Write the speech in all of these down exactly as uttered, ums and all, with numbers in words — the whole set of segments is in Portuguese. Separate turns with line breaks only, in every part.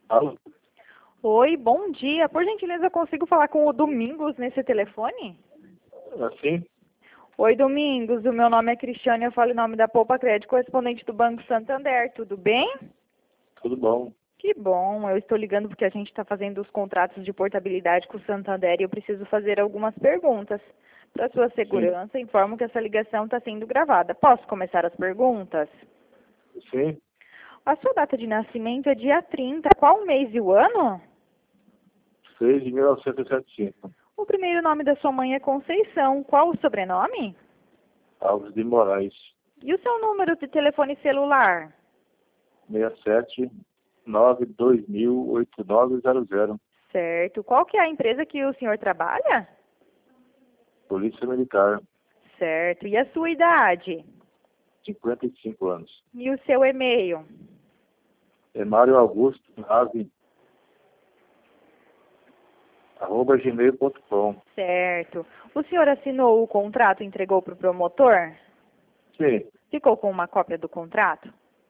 Alô?
Oi, bom dia. Por gentileza, eu consigo falar com o Domingos nesse telefone?
Assim?
Oi, Domingos. O meu nome é Cristiane, eu falo em nome da Poupa Crédito, correspondente do Banco Santander. Tudo bem?
Tudo bom?
Que bom. Eu estou ligando porque a gente está fazendo os contratos de portabilidade com o Santander e eu preciso fazer algumas perguntas. Para sua
Sim.
segurança, informo que essa ligação está sendo gravada. Posso começar as perguntas?
Sim.
A sua data de nascimento é dia trinta. Qual o mês e o ano?
seis de mil novecentos e setenta e cinco.
O primeiro nome da sua mãe é Conceição. Qual o sobrenome?
Alves de Moraes.
E o seu número de telefone celular?
seis sete nove dois mil oito nove zero zero.
Certo. Qual que é a empresa que o senhor trabalha?
Polícia Militar.
Certo. E a sua idade?
cinquenta e cinco anos.
E o seu e-mail?
É Mário Augusto Nave. Arroba gmail ponto com.
Certo. O senhor assinou o contrato e entregou para o promotor?
Sim.
Ficou com uma cópia do contrato?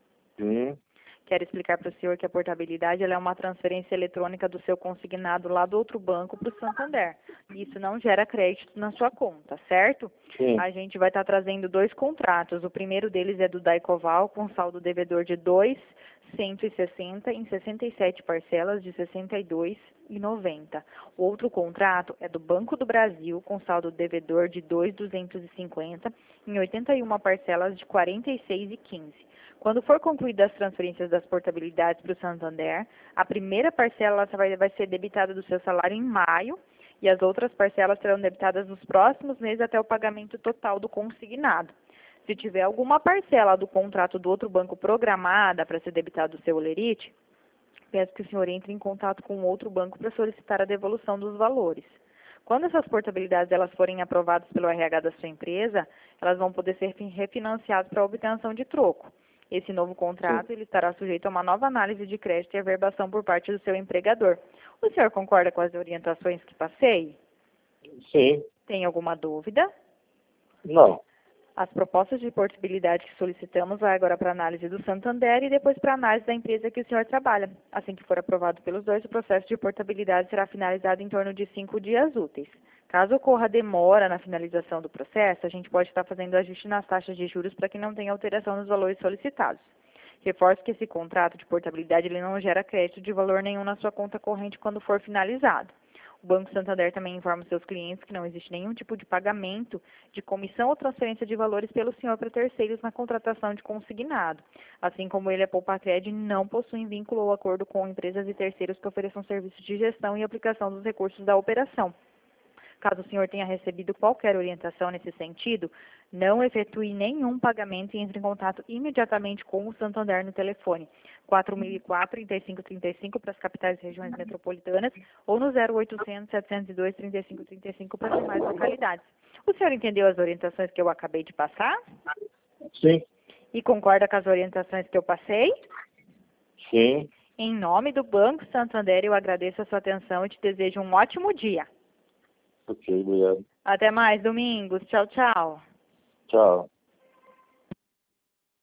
Sim.
Quero explicar para o senhor que a portabilidade ela é uma transferência eletrônica do seu consignado lá do outro banco para o Santander. Isso não gera crédito na sua conta, certo?
Sim.
A gente vai estar trazendo dois contratos. O primeiro deles é do Daicoval, com saldo devedor de dois mil cento e sessenta em sessenta e sete parcelas de sessenta e dois reais e noventa centavos. O outro contrato é do Banco do Brasil, com saldo devedor de dois mil duzentos e cinquenta em oitenta e uma parcelas de quarenta e seis reais e quinze centavos. Quando for concluídas as transferências das portabilidades para o Santander, a primeira parcela vai, vai ser debitada do seu salário em maio e as outras parcelas serão debitadas nos próximos meses até o pagamento total do consignado. Se tiver alguma parcela do contrato do outro banco programada para ser debitado do seu olerite, peço que o senhor entre em contato com outro banco para solicitar a devolução dos valores. Quando essas portabilidades elas forem aprovadas pelo R H da sua empresa, elas vão poder ser refinanciadas para obtenção de troco. Esse novo contrato ele estará sujeito a uma nova análise de crédito e averbação por parte do seu empregador. O senhor concorda com as orientações que passei?
Sim.
Tem alguma dúvida?
Não.
As propostas de portabilidade que solicitamos vai agora para análise do Santander e depois para análise da empresa que o senhor trabalha. Assim que for aprovado pelos dois, o processo de portabilidade será finalizado em torno de cinco dias úteis. Caso ocorra demora na finalização do processo, a gente pode estar fazendo ajuste nas taxas de juros para que não tenha alteração nos valores solicitados. Reforço que esse contrato de portabilidade ele não gera crédito de valor nenhum na sua conta corrente quando for finalizado. O Banco Santander também informa seus clientes que não existe nenhum tipo de pagamento de comissão ou transferência de valores pelo senhor para terceiros na contratação de consignado. Assim como ele, a Poupa Crédito não possuem vínculo ou acordo com empresas e terceiros que ofereçam serviços de gestão e aplicação dos recursos da operação. Caso o senhor tenha recebido qualquer orientação nesse sentido, não efetue nenhum pagamento e entre em contato imediatamente com o Santander no telefone quatro mil e quatro, trinta e cinco trinta e cinco para as capitais e regiões metropolitanas ou no zero oitocentos, setecentos e dois, trinta e cinco trinta e cinco para as demais localidades. O senhor entendeu as orientações que eu acabei de passar?
Sim.
E concorda com as orientações que eu passei?
Sim.
Em nome do Banco Santander, eu agradeço a sua atenção e te desejo um ótimo dia.
Ok, obrigado.
Até mais, Domingos. Tchau, tchau.
Tchau.